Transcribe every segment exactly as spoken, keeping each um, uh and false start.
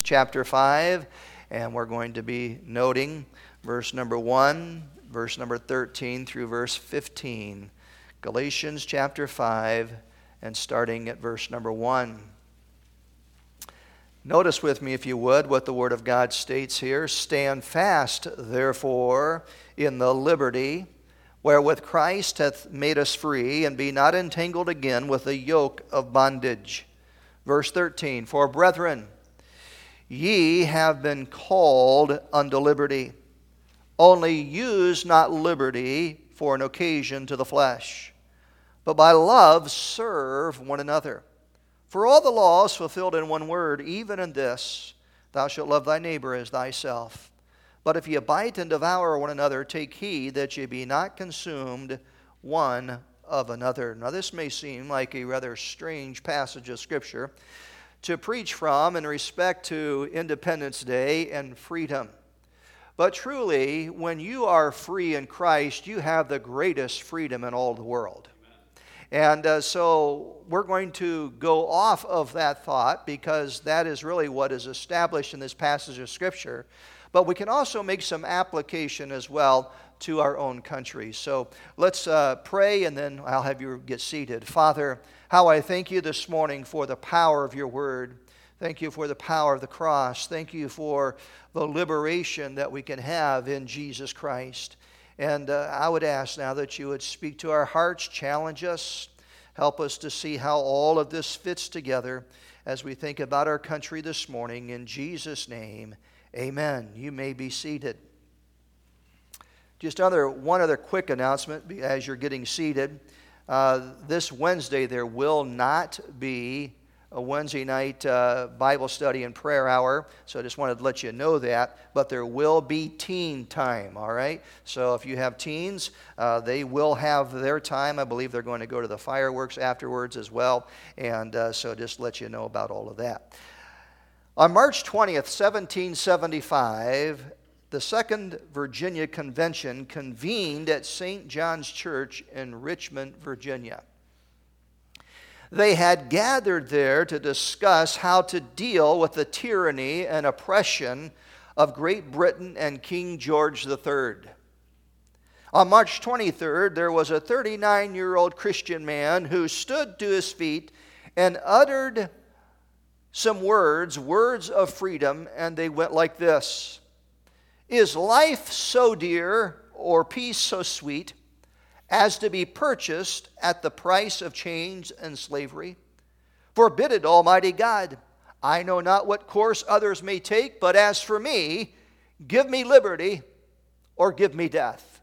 chapter five, and we're going to be noting verse number one, verse number thirteen through verse fifteen. Galatians chapter five, and starting at verse number one. Notice with me, if you would, what the Word of God states here. Stand fast, therefore, in the liberty wherewith Christ hath made us free, and be not entangled again with the yoke of bondage. Verse thirteen, for brethren, ye have been called unto liberty. Only use not liberty for an occasion to the flesh, but by love serve one another. For all the law is fulfilled in one word, even in this, thou shalt love thy neighbor as thyself. But if ye bite and devour one another, take heed that ye be not consumed one of another. Now this may seem like a rather strange passage of Scripture to preach from in respect to Independence Day and freedom. But truly, when you are free in Christ, you have the greatest freedom in all the world. And uh, so we're going to go off of that thought, because that is really what is established in this passage of Scripture. But we can also make some application as well to our own country. So let's uh, pray, and then I'll have you get seated. Father, how I thank you this morning for the power of your word. Thank you for the power of the cross. Thank you for the liberation that we can have in Jesus Christ. And uh, I would ask now that you would speak to our hearts, challenge us, help us to see how all of this fits together as we think about our country this morning. In Jesus' name, amen. You may be seated. Just other one other quick announcement as you're getting seated. Uh, this Wednesday there will not be a Wednesday night uh, Bible study and prayer hour, so I just wanted to let you know that. But there will be teen time, all right? So if you have teens, uh, they will have their time. I believe they're going to go to the fireworks afterwards as well, and uh, so just let you know about all of that. On March twentieth, seventeen seventy-five, the Second Virginia Convention convened at Saint John's Church in Richmond, Virginia. They had gathered there to discuss how to deal with the tyranny and oppression of Great Britain and King George the Third. On March twenty-third, there was a thirty-nine-year-old Christian man who stood to his feet and uttered some words, words of freedom, and they went like this. Is life so dear, or peace so sweet, as to be purchased at the price of chains and slavery? Forbid it, Almighty God. I know not what course others may take, but as for me, give me liberty or give me death.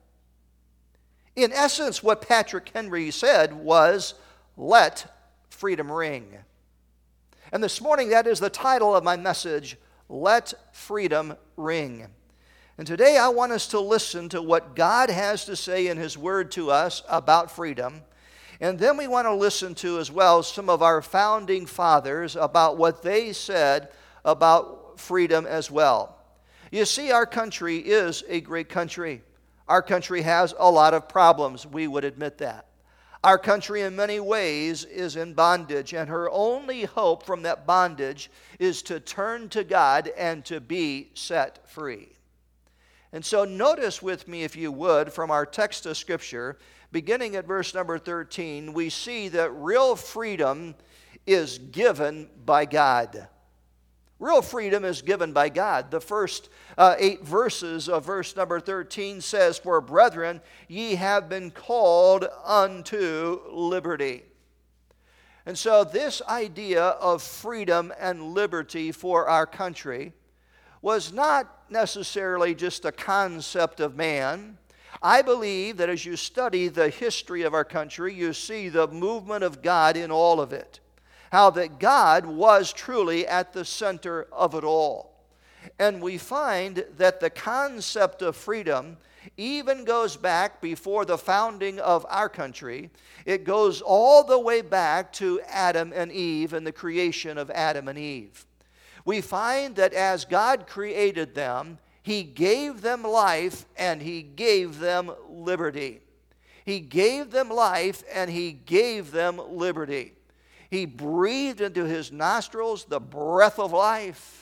In essence, what Patrick Henry said was, let freedom ring. And this morning, that is the title of my message, Let Freedom Ring. And today I want us to listen to what God has to say in His Word to us about freedom. And then we want to listen to as well some of our founding fathers about what they said about freedom as well. You see, our country is a great country. Our country has a lot of problems. We would admit that. Our country in many ways is in bondage, and her only hope from that bondage is to turn to God and to be set free. And so notice with me, if you would, from our text of Scripture, beginning at verse number thirteen, we see that real freedom is given by God. Real freedom is given by God. The first uh, eight verses of verse number thirteen says, for brethren, ye have been called unto liberty. And so this idea of freedom and liberty for our country was not necessarily just a concept of man. I believe that as you study the history of our country, you see the movement of God in all of it. How that God was truly at the center of it all. And we find that the concept of freedom even goes back before the founding of our country. It goes all the way back to Adam and Eve and the creation of Adam and Eve. We find that as God created them, He gave them life and He gave them liberty. He gave them life and He gave them liberty. He breathed into His nostrils the breath of life.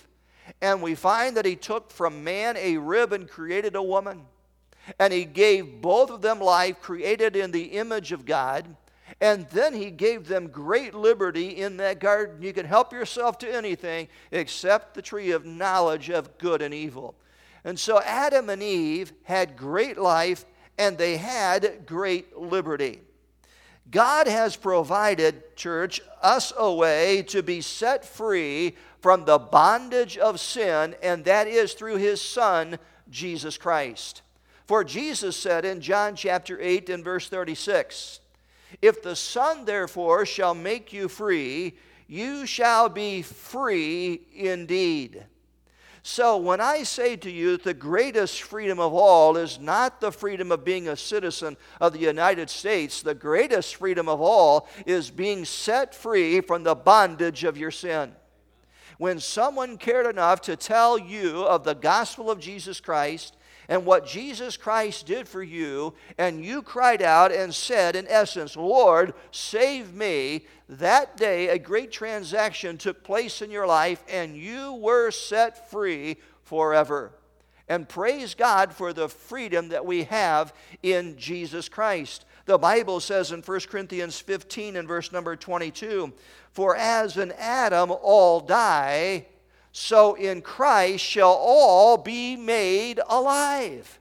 And we find that he took from man a rib and created a woman. And he gave both of them life, created in the image of God. And then he gave them great liberty in that garden. You can help yourself to anything except the tree of knowledge of good and evil. And so Adam and Eve had great life, and they had great liberty. God has provided, church, us a way to be set free from the bondage of sin, and that is through his Son, Jesus Christ. For Jesus said in John chapter eight and verse thirty-six, "If the Son therefore shall make you free, you shall be free indeed." So when I say to you the greatest freedom of all is not the freedom of being a citizen of the United States, the greatest freedom of all is being set free from the bondage of your sin. When someone cared enough to tell you of the gospel of Jesus Christ and what Jesus Christ did for you, and you cried out and said, in essence, "Lord, save me," that day a great transaction took place in your life, and you were set free forever. And praise God for the freedom that we have in Jesus Christ. The Bible says in First Corinthians fifteen and verse number twenty-two, "For as in Adam all die, so in Christ shall all be made alive."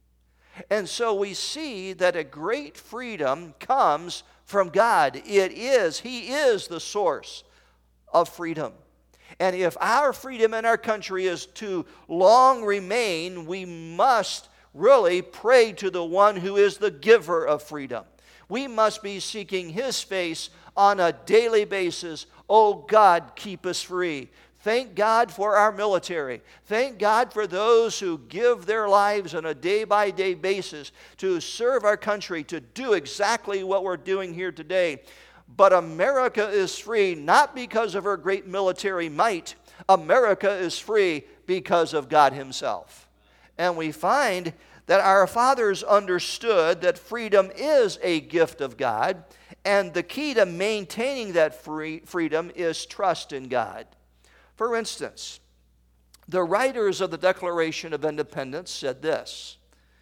And so we see that a great freedom comes from God. It is, He is the source of freedom. And if our freedom in our country is to long remain, we must really pray to the one who is the giver of freedom. We must be seeking His face on a daily basis. Oh God, keep us free. Thank God for our military. Thank God for those who give their lives on a day-by-day basis to serve our country, to do exactly what we're doing here today. But America is free not because of her great military might. America is free because of God Himself. And we find that our fathers understood that freedom is a gift of God, and the key to maintaining that free freedom is trust in God. For instance, the writers of the Declaration of Independence said this: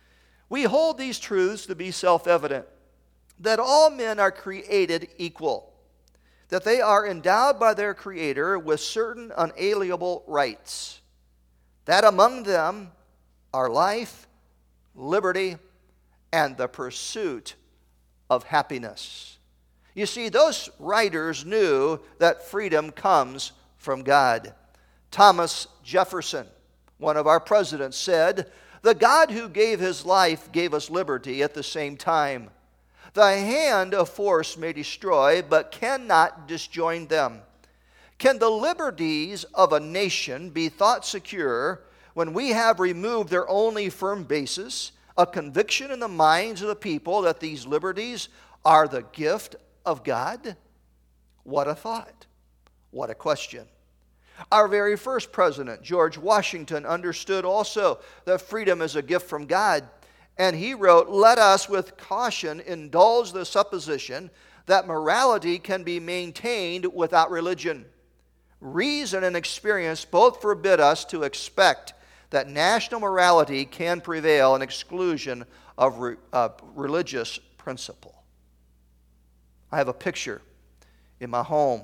"We hold these truths to be self-evident, that all men are created equal, that they are endowed by their Creator with certain unalienable rights, that among them are life, liberty, and the pursuit of happiness." You see, those writers knew that freedom comes from God. Thomas Jefferson, one of our presidents, said, "The God who gave His life gave us liberty at the same time. The hand of force may destroy, but cannot disjoin them. Can the liberties of a nation be thought secure when we have removed their only firm basis, a conviction in the minds of the people that these liberties are the gift of God?" What a thought. What a question. Our very first president, George Washington, understood also that freedom is a gift from God. And he wrote, "Let us with caution indulge the supposition that morality can be maintained without religion. Reason and experience both forbid us to expect that national morality can prevail in exclusion of re, uh, religious principle." I have a picture in my home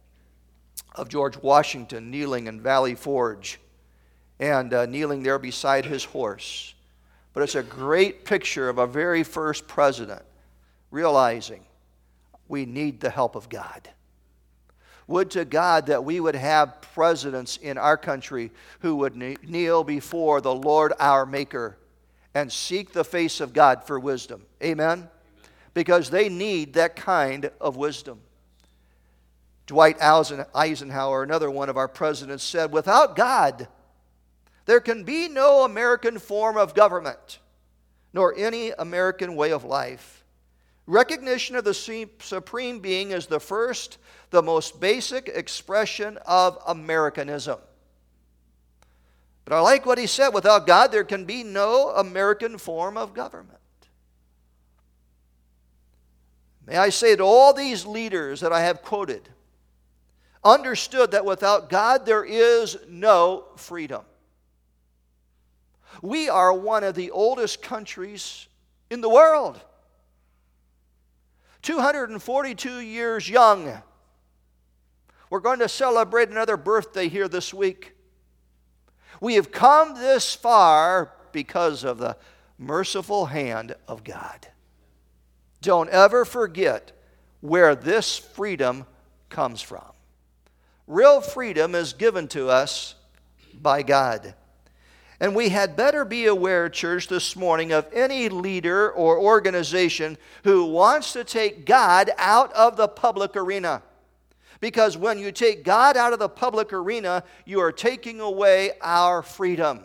of George Washington kneeling in Valley Forge and uh, kneeling there beside his horse. But it's a great picture of a very first president realizing we need the help of God. Would to God that we would have presidents in our country who would kneel before the Lord our Maker and seek the face of God for wisdom. Amen? Amen. Because they need that kind of wisdom. Dwight Eisenhower, another one of our presidents, said, "Without God, there can be no American form of government, nor any American way of life. Recognition of the Supreme Being is the first, the most basic expression of Americanism." But I like what he said, without God, there can be no American form of government. May I say to all these leaders that I have quoted, understood that without God there is no freedom. We are one of the oldest countries in the world. two hundred forty-two years young. We're going to celebrate another birthday here this week. We have come this far because of the merciful hand of God. Don't ever forget where this freedom comes from. Real freedom is given to us by God. And we had better be aware, church, this morning of any leader or organization who wants to take God out of the public arena. Because when you take God out of the public arena, you are taking away our freedom.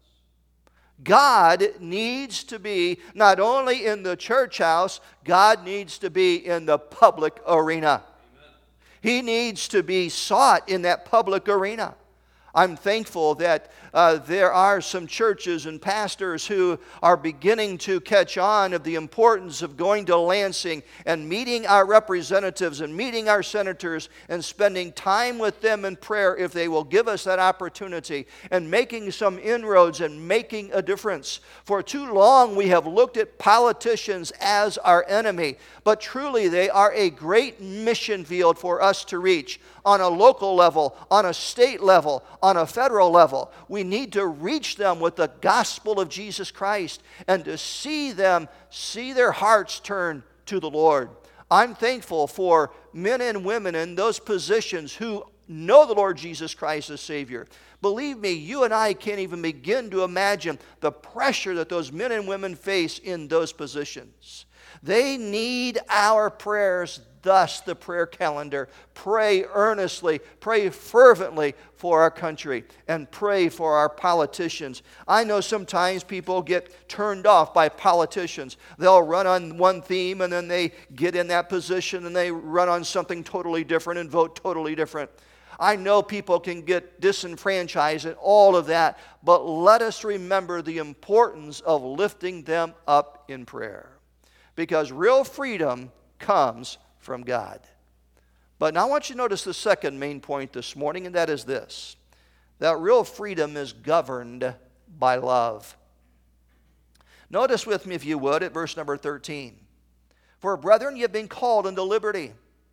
God needs to be not only in the church house, God needs to be in the public arena. Amen. He needs to be sought in that public arena. I'm thankful that uh, there are some churches and pastors who are beginning to catch on of the importance of going to Lansing and meeting our representatives and meeting our senators and spending time with them in prayer if they will give us that opportunity, and making some inroads and making a difference. For too long we have looked at politicians as our enemy, but truly they are a great mission field for us to reach on a local level, on a state level, on a federal level. We need to reach them with the gospel of Jesus Christ and to see them, see their hearts turn to the Lord. I'm thankful for men and women in those positions who know the Lord Jesus Christ as Savior. Believe me, you and I can't even begin to imagine the pressure that those men and women face in those positions. They need our prayers. Thus, the prayer calendar. Pray earnestly, pray fervently for our country, and pray for our politicians. I know sometimes people get turned off by politicians. They'll run on one theme, and then they get in that position, and they run on something totally different and vote totally different. I know people can get disenfranchised and all of that, but let us remember the importance of lifting them up in prayer. Because real freedom comes from God. But now I want you to notice the second main point this morning, and that is this: that real freedom is governed by love. Notice with me, if you would, at verse number thirteen. For brethren, ye have been called unto liberty.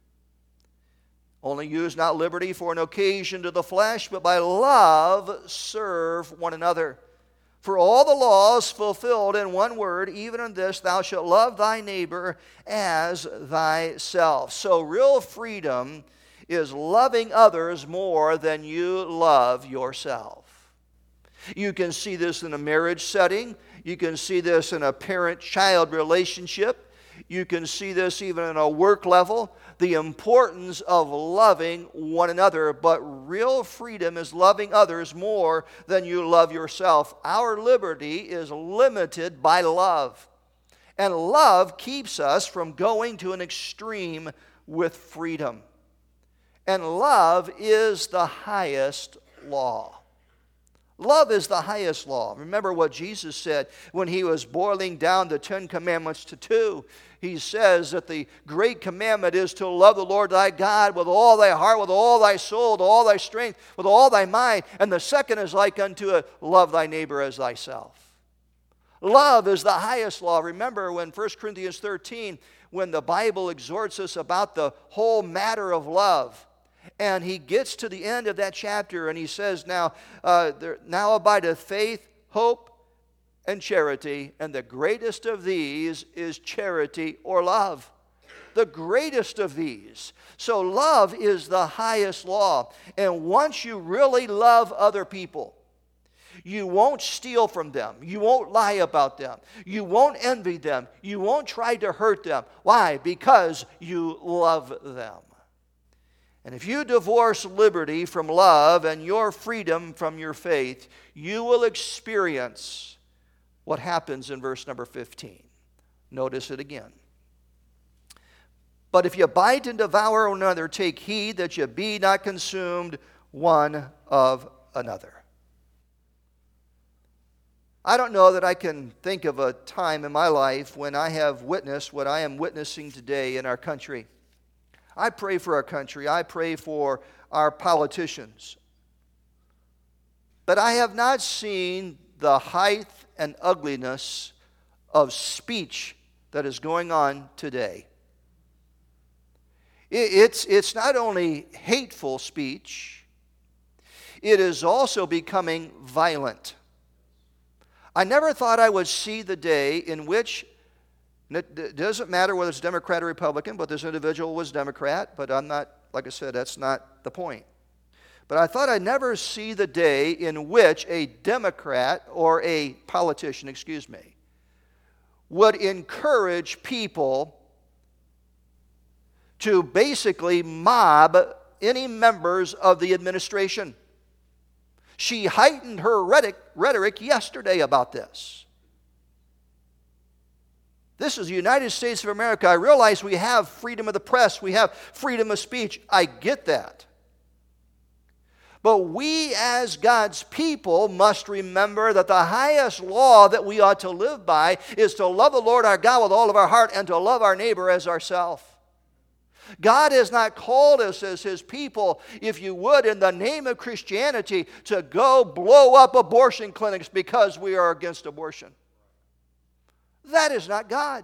Only use not liberty for an occasion to the flesh, but by love serve one another. For all the laws fulfilled in one word, even in this, thou shalt love thy neighbor as thyself. So real freedom is loving others more than you love yourself. You can see this in a marriage setting. You can see this in a parent-child relationship. You can see this even in a work level. The importance of loving one another, but real freedom is loving others more than you love yourself. Our liberty is limited by love, and love keeps us from going to an extreme with freedom. And love is the highest law. Love is the highest law. Remember what Jesus said when he was boiling down the Ten Commandments to two. He says that the great commandment is to love the Lord thy God with all thy heart, with all thy soul, with all thy strength, with all thy mind. And the second is like unto it, love thy neighbor as thyself. Love is the highest law. Remember when First Corinthians thirteen, when the Bible exhorts us about the whole matter of love. And he gets to the end of that chapter and he says, now, uh, there, now abideth faith, hope, and charity, and the greatest of these is charity or love. The greatest of these. So love is the highest law. And once you really love other people, you won't steal from them. You won't lie about them. You won't envy them. You won't try to hurt them. Why? Because you love them. And if you divorce liberty from love and your freedom from your faith, you will experience what happens in verse number fifteen. Notice it again. But if you bite and devour one another, take heed that you be not consumed one of another. I don't know that I can think of a time in my life when I have witnessed what I am witnessing today in our country. I pray for our country. I pray for our politicians. But I have not seen the height and ugliness of speech that is going on today. It's, it's not only hateful speech, it is also becoming violent. I never thought I would see the day in which, it doesn't matter whether it's Democrat or Republican, but this individual was Democrat, but I'm not, like I said, that's not the point. But I thought I'd never see the day in which a Democrat or a politician, excuse me, would encourage people to basically mob any members of the administration. She heightened her rhetoric, rhetoric yesterday about this. This is the United States of America. I realize we have freedom of the press. We have freedom of speech. I get that. But we as God's people must remember that the highest law that we ought to live by is to love the Lord our God with all of our heart and to love our neighbor as ourselves. God has not called us as His people, if you would, in the name of Christianity, to go blow up abortion clinics because we are against abortion. That is not God.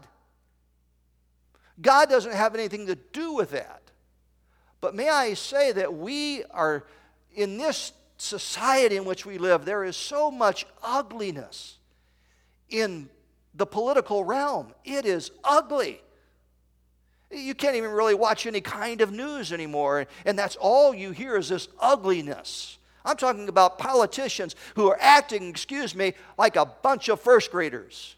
God doesn't have anything to do with that. But may I say that we are, in this society in which we live, there is so much ugliness in the political realm. It is ugly. You can't even really watch any kind of news anymore, and that's all you hear is this ugliness. I'm talking about politicians who are acting, excuse me, like a bunch of first graders.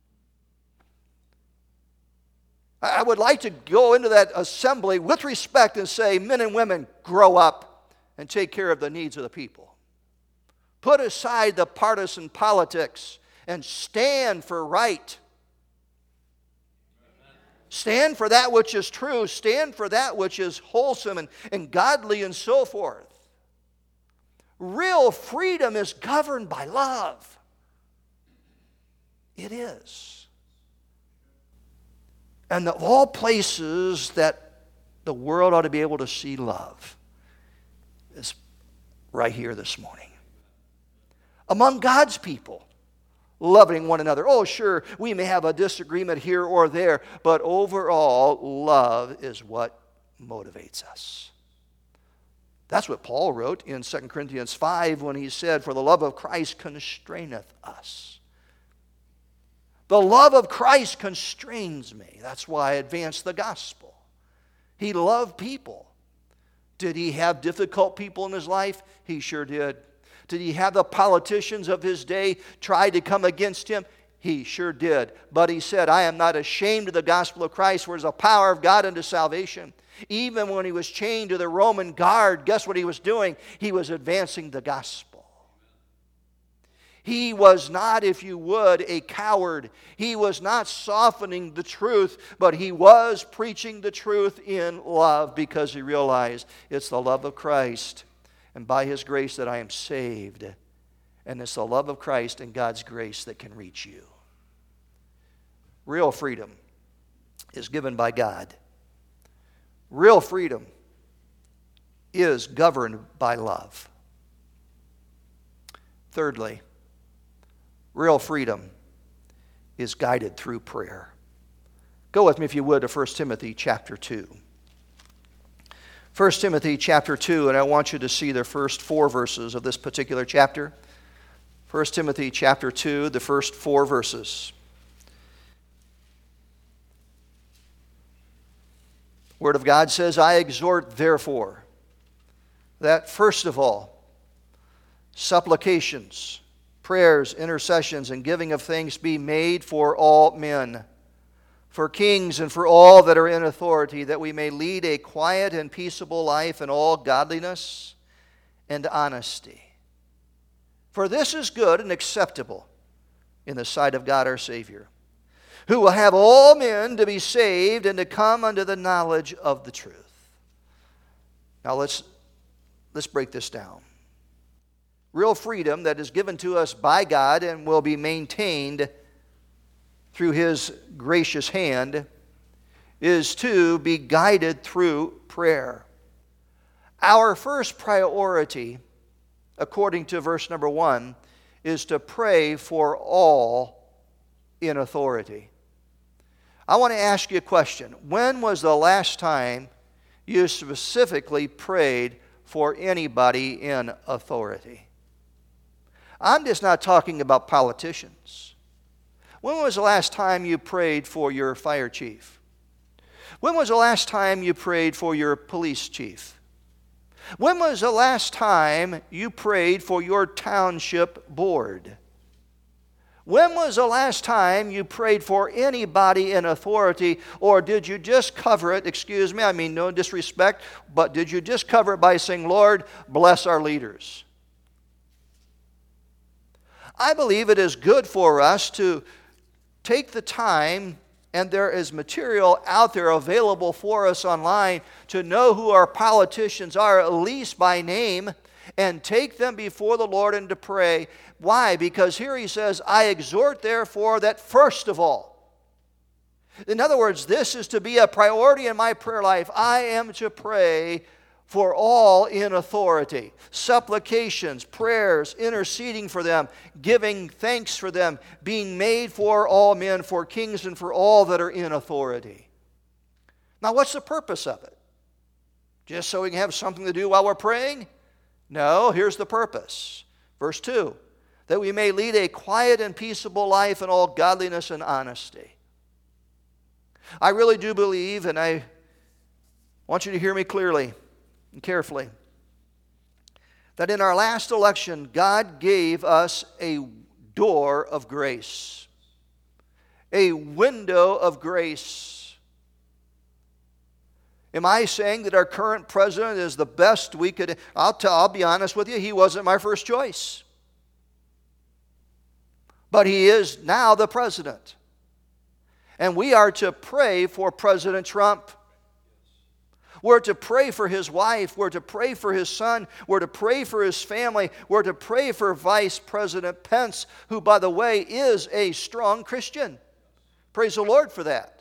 I would like to go into that assembly with respect and say, men and women, grow up and take care of the needs of the people. Put aside the partisan politics and stand for right. Stand for that which is true. Stand for that which is wholesome and, and godly and so forth. Real freedom is governed by love. It is. And of all places that the world ought to be able to see love is right here this morning. Among God's people. Loving one another. Oh, sure, we may have a disagreement here or there, but overall, love is what motivates us. That's what Paul wrote in Second Corinthians five when he said, "For the love of Christ constraineth us." The love of Christ constrains me. That's why I advance the gospel. He loved people. Did he have difficult people in his life? He sure did. Did he have the politicians of his day try to come against him? He sure did. But he said, I am not ashamed of the gospel of Christ, where is the power of God unto salvation. Even when he was chained to the Roman guard, guess what he was doing? He was advancing the gospel. He was not, if you would, a coward. He was not softening the truth, but he was preaching the truth in love because he realized it's the love of Christ. And by His grace that I am saved. And it's the love of Christ and God's grace that can reach you. Real freedom is given by God. Real freedom is governed by love. Thirdly, real freedom is guided through prayer. Go with me, if you would, to First Timothy chapter two. First Timothy chapter two, and I want you to see the first four verses of this particular chapter. First Timothy chapter two, the first four verses. Word of God says, I exhort therefore that first of all, supplications, prayers, intercessions, and giving of thanks be made for all men, for kings and for all that are in authority, that we may lead a quiet and peaceable life in all godliness and honesty. For this is good and acceptable in the sight of God our Savior, who will have all men to be saved and to come unto the knowledge of the truth. Now let's, let's break this down. Real freedom that is given to us by God and will be maintained through His gracious hand is to be guided through prayer. Our first priority, according to verse number one, is to pray for all in authority. I want to ask you a question. When was the last time you specifically prayed for anybody in authority? I'm just not talking about politicians. When was the last time you prayed for your fire chief? When was the last time you prayed for your police chief? When was the last time you prayed for your township board? When was the last time you prayed for anybody in authority, or did you just cover it, excuse me, I mean no disrespect, but did you just cover it by saying, Lord, bless our leaders? I believe it is good for us to take the time, and there is material out there available for us online to know who our politicians are, at least by name, and take them before the Lord and to pray. Why? Because here he says, I exhort therefore that first of all. In other words, this is to be a priority in my prayer life. I am to pray for all in authority. Supplications, prayers, interceding for them, giving thanks for them, being made for all men, for kings, and for all that are in authority. Now, what's the purpose of it? Just so we can have something to do while we're praying? No, here's the purpose. Verse two, that we may lead a quiet and peaceable life in all godliness and honesty. I really do believe, and I want you to hear me clearly and carefully, that in our last election, God gave us a door of grace, a window of grace. Am I saying that our current president is the best we could? I'll, tell, I'll be honest with you, he wasn't my first choice. But he is now the president. And we are to pray for President Trump. We're to pray for his wife. We're to pray for his son. We're to pray for his family. We're to pray for Vice President Pence, who, by the way, is a strong Christian. Praise the Lord for that.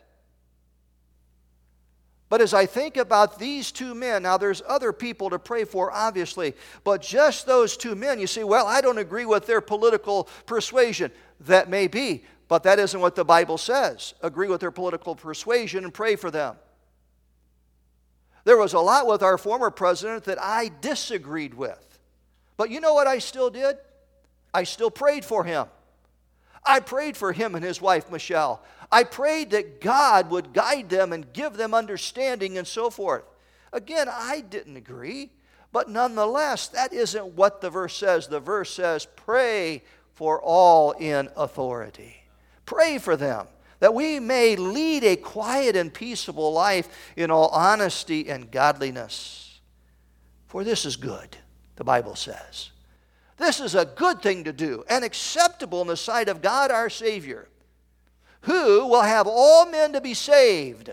But as I think about these two men, now there's other people to pray for, obviously, but just those two men, you say, well, I don't agree with their political persuasion. That may be, but that isn't what the Bible says. Agree with their political persuasion and pray for them. There was a lot with our former president that I disagreed with. But you know what I still did? I still prayed for him. I prayed for him and his wife, Michelle. I prayed that God would guide them and give them understanding and so forth. Again, I didn't agree, but nonetheless, that isn't what the verse says. The verse says, pray for all in authority. Pray for them, that we may lead a quiet and peaceable life in all honesty and godliness. For this is good, the Bible says. This is a good thing to do and acceptable in the sight of God our Savior, who will have all men to be saved.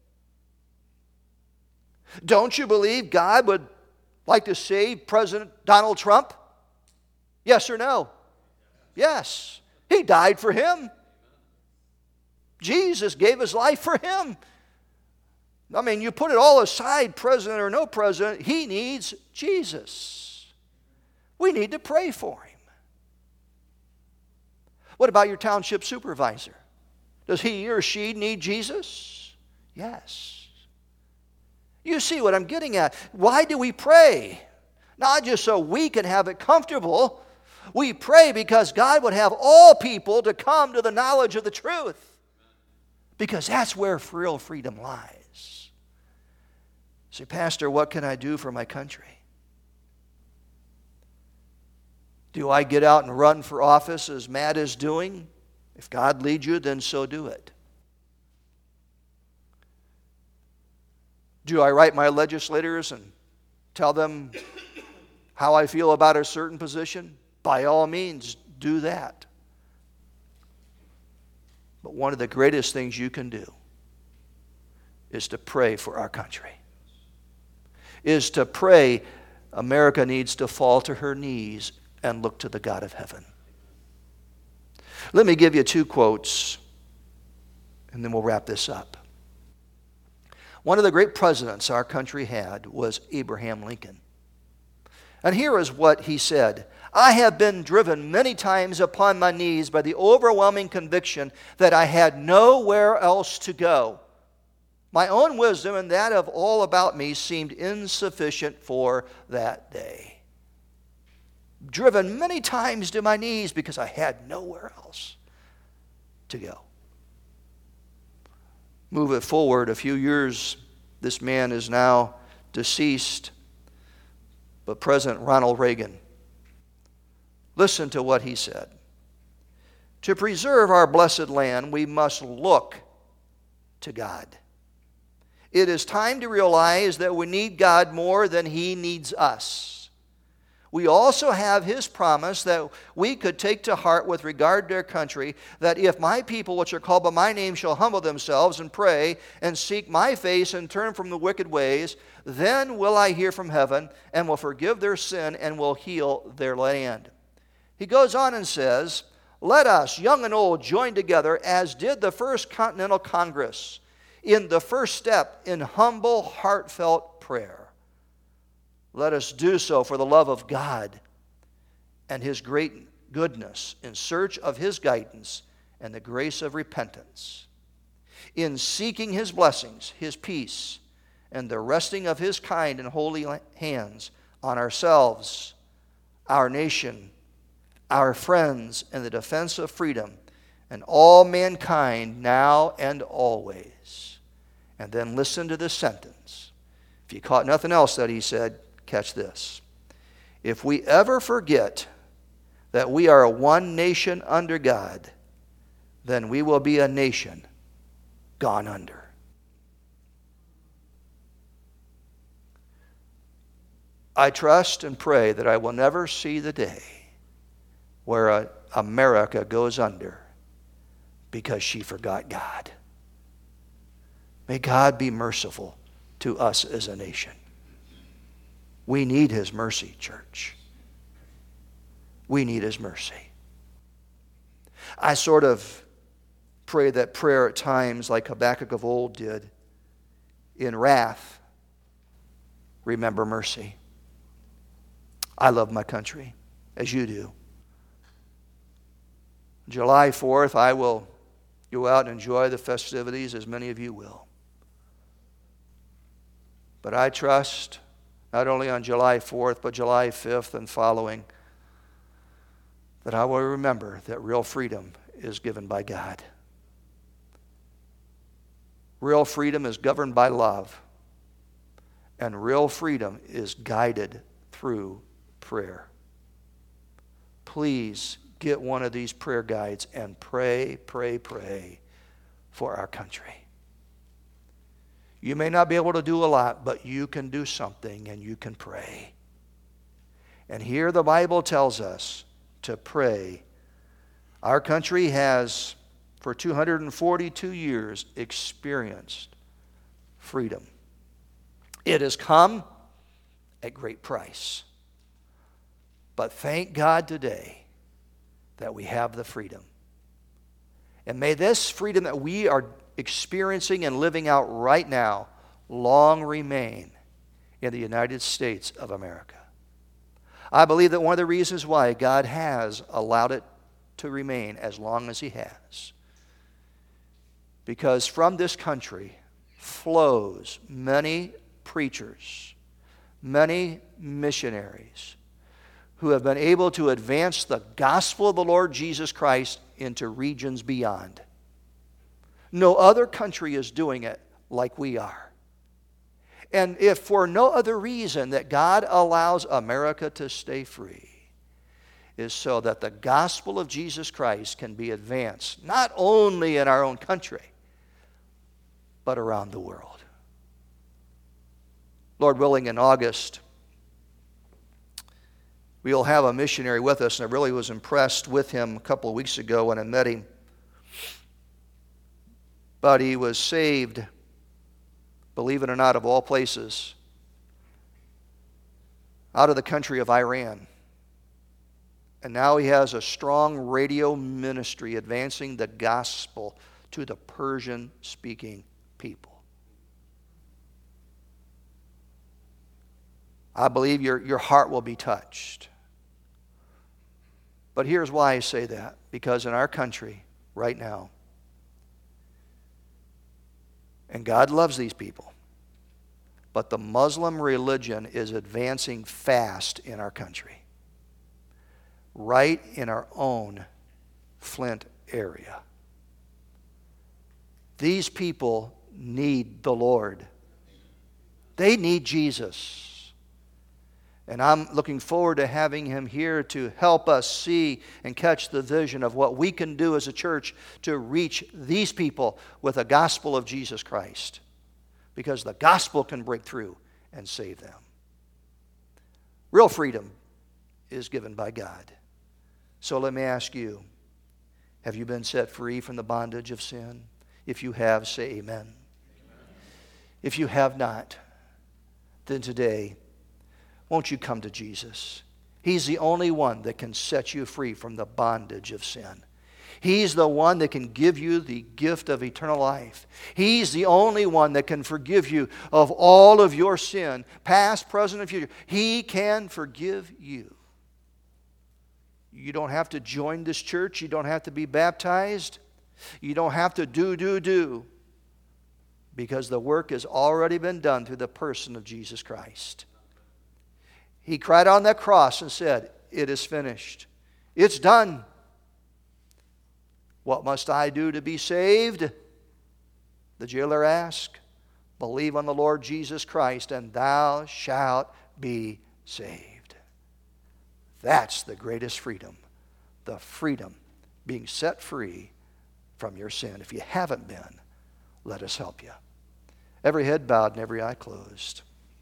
Don't you believe God would like to save President Donald Trump? Yes or no? Yes. He died for him. Jesus gave his life for him. I mean, you put it all aside, president or no president, he needs Jesus. We need to pray for him. What about your township supervisor? Does he or she need Jesus? Yes. You see what I'm getting at. Why do we pray? Not just so we can have it comfortable. We pray because God would have all people to come to the knowledge of the truth. Because that's where real freedom lies. Say, Pastor, what can I do for my country? Do I get out and run for office as Matt is doing? If God leads you, then so do it. Do I write my legislators and tell them how I feel about a certain position? By all means, do that. But one of the greatest things you can do is to pray for our country. Is to pray America needs to fall to her knees and look to the God of heaven. Let me give you two quotes, and then we'll wrap this up. One of the great presidents our country had was Abraham Lincoln. And here is what he said: I have been driven many times upon my knees by the overwhelming conviction that I had nowhere else to go. My own wisdom and that of all about me seemed insufficient for that day. Driven many times to my knees because I had nowhere else to go. Move it forward a few years. This man is now deceased. But President Ronald Reagan, listen to what he said. To preserve our blessed land, we must look to God. It is time to realize that we need God more than He needs us. We also have His promise that we could take to heart with regard to our country, that if my people which are called by my name shall humble themselves and pray and seek my face and turn from the wicked ways, then will I hear from heaven and will forgive their sin and will heal their land. He goes on and says, let us, young and old, join together as did the First Continental Congress in the first step in humble, heartfelt prayer. Let us do so for the love of God and His great goodness, in search of His guidance and the grace of repentance, in seeking His blessings, His peace, and the resting of His kind and holy hands on ourselves, our nation, our friends, and the defense of freedom, and all mankind now and always. And then listen to this sentence. If you caught nothing else that he said, catch this. If we ever forget that we are one nation under God, then we will be a nation gone under. I trust and pray that I will never see the day where a, America goes under because she forgot God. May God be merciful to us as a nation. We need His mercy, church. We need His mercy. I sort of pray that prayer at times like Habakkuk of old did. In wrath, remember mercy. I love my country, as you do. July fourth, I will go out and enjoy the festivities, as many of you will. But I trust, not only on July fourth, but July fifth and following, that I will remember that real freedom is given by God. Real freedom is governed by love. And real freedom is guided through prayer. Please get one of these prayer guides and pray, pray, pray for our country. You may not be able to do a lot, but you can do something and you can pray. And here the Bible tells us to pray. Our country has, for two hundred forty-two years, experienced freedom. It has come at great price. But thank God today that we have the freedom. And may this freedom that we are experiencing and living out right now long remain in the United States of America. I believe that one of the reasons why God has allowed it to remain as long as He has, because from this country flows many preachers, many missionaries who have been able to advance the gospel of the Lord Jesus Christ into regions beyond. No other country is doing it like we are. And if for no other reason that God allows America to stay free, is so that the gospel of Jesus Christ can be advanced, not only in our own country, but around the world. Lord willing, in August, we'll have a missionary with us, and I really was impressed with him a couple of weeks ago when I met him. But he was saved, believe it or not, of all places, out of the country of Iran. And now he has a strong radio ministry advancing the gospel to the Persian-speaking people. I believe your, your heart will be touched. But here's why I say that. Because in our country, right now, and God loves these people, but the Muslim religion is advancing fast in our country. Right in our own Flint area. These people need the Lord. They need Jesus. And I'm looking forward to having him here to help us see and catch the vision of what we can do as a church to reach these people with the gospel of Jesus Christ. Because the gospel can break through and save them. Real freedom is given by God. So let me ask you, have you been set free from the bondage of sin? If you have, say amen. Amen. If you have not, then today, won't you come to Jesus? He's the only one that can set you free from the bondage of sin. He's the one that can give you the gift of eternal life. He's the only one that can forgive you of all of your sin, past, present, and future. He can forgive you. You don't have to join this church. You don't have to be baptized. You don't have to do, do, do. Because the work has already been done through the person of Jesus Christ. He cried on that cross and said, "It is finished. It's done. What must I do to be saved?" The jailer asked. "Believe on the Lord Jesus Christ, and thou shalt be saved." That's the greatest freedom. The freedom, being set free from your sin. If you haven't been, let us help you. Every head bowed and every eye closed.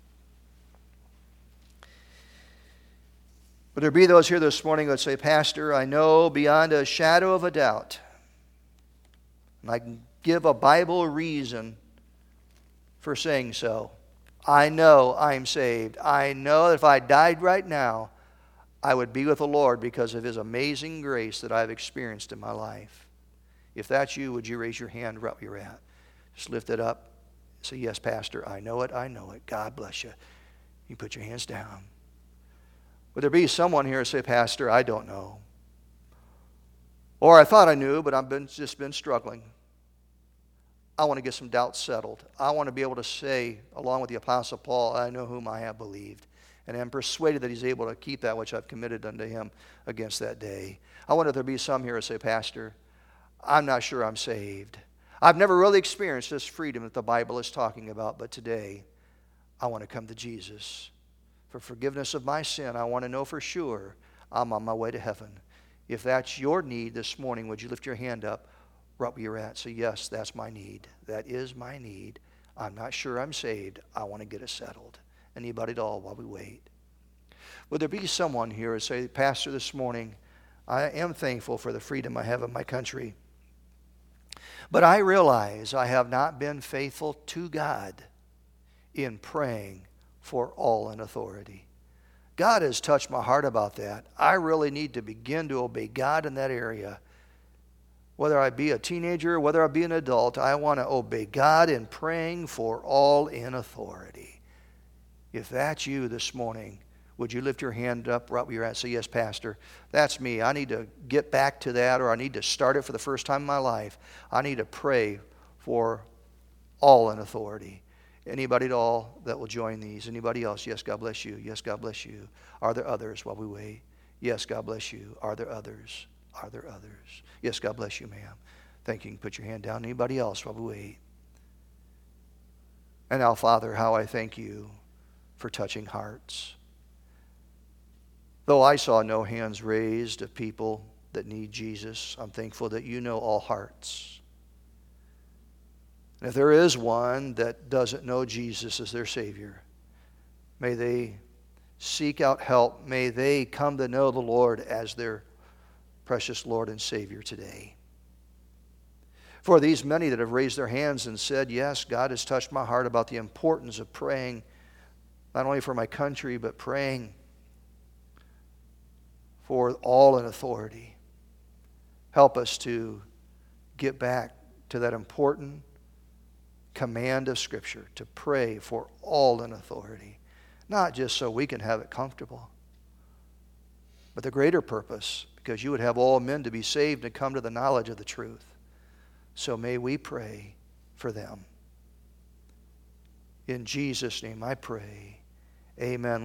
But there be those here this morning who would say, "Pastor, I know beyond a shadow of a doubt, and I can give a Bible reason for saying so. I know I'm saved. I know that if I died right now, I would be with the Lord because of His amazing grace that I've experienced in my life." If that's you, would you raise your hand right where you're at? Just lift it up. Say, "Yes, Pastor, I know it, I know it. God bless you." You put your hands down. Would there be someone here who say, "Pastor, I don't know. Or I thought I knew, but I've been, just been struggling. I want to get some doubts settled. I want to be able to say, along with the Apostle Paul, I know whom I have believed. And am persuaded that he's able to keep that which I've committed unto him against that day." I wonder if there be some here who say, "Pastor, I'm not sure I'm saved. I've never really experienced this freedom that the Bible is talking about, but today I want to come to Jesus. For forgiveness of my sin, I want to know for sure I'm on my way to heaven." If that's your need this morning, would you lift your hand up right where you're at? Say, "Yes, that's my need. That is my need. I'm not sure I'm saved. I want to get it settled." Anybody at all while we wait? Would there be someone here who say, "Pastor, this morning, I am thankful for the freedom I have in my country. But I realize I have not been faithful to God in praying for all in authority. God has touched my heart about that. I really need to begin to obey God in that area. Whether I be a teenager, whether I be an adult, I want to obey God in praying for all in authority." If that's you this morning, would you lift your hand up right where you're at? Say, "Yes, Pastor, that's me. I need to get back to that, or I need to start it for the first time in my life. I need to pray for all in authority." Anybody at all that will join these? Anybody else? Yes, God bless you. Yes, God bless you. Are there others while we wait? Yes, God bless you. Are there others? Are there others? Yes, God bless you, ma'am. Thank you. You can put your hand down. Anybody else while we wait? And now, Father, how I thank you for touching hearts. Though I saw no hands raised of people that need Jesus, I'm thankful that you know all hearts. And if there is one that doesn't know Jesus as their Savior, may they seek out help. May they come to know the Lord as their precious Lord and Savior today. For these many that have raised their hands and said, "Yes, God has touched my heart about the importance of praying, not only for my country, but praying for all in authority." Help us to get back to that important command of Scripture to pray for all in authority. not just so we can have it comfortable, but the greater purpose, because you would have all men to be saved and come to the knowledge of the truth. So may we pray for them. In Jesus' name I pray. Amen.